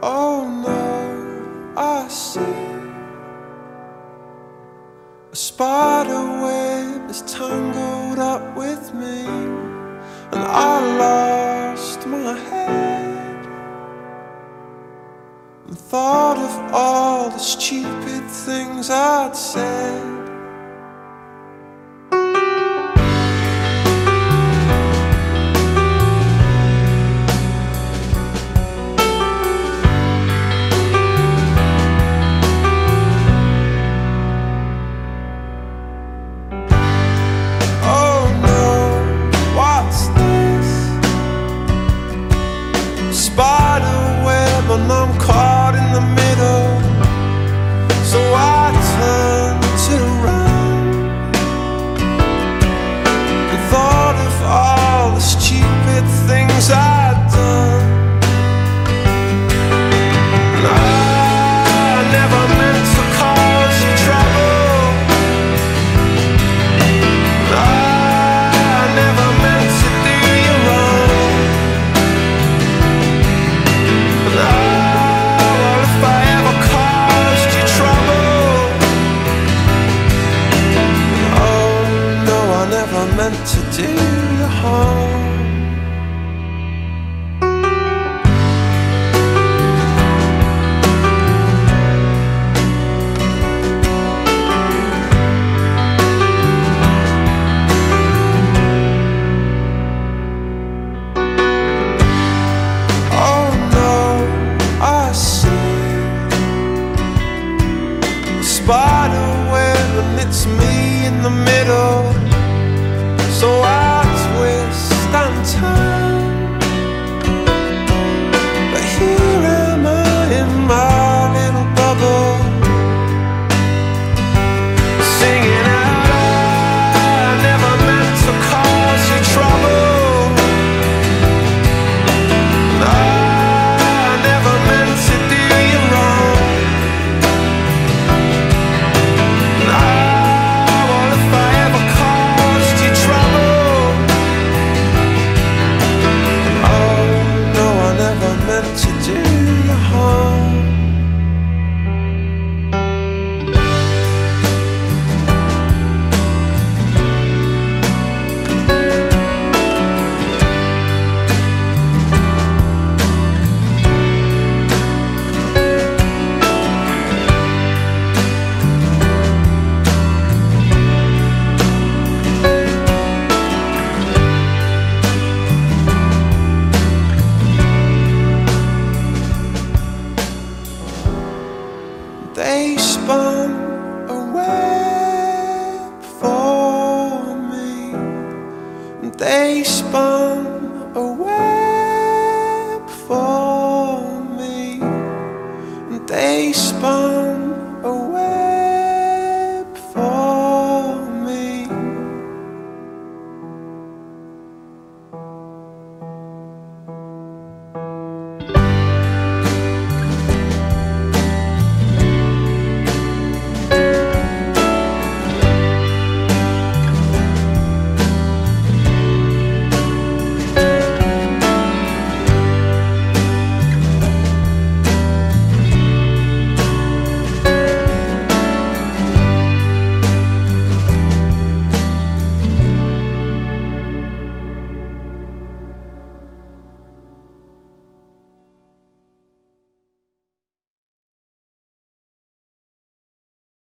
Oh no, I see a spider web is tangled up with me, and I lost my head and thought of all the stupid things I'd said. Spider web and I'm caught in the middle, so I turned it around and thought of all the stupid things I'd done. And I never meant to cause you trouble, and I never meant to do you wrong. Meant to do you harm. Oh no, I see a spider web and it's me in the middle. So I twist and turn, but here am I in my little bubble, singing out, I never meant to cause you trouble, and I never meant to do you wrong, and well, if I ever caused you trouble, meant to do you harm. They spun a web for me, they spun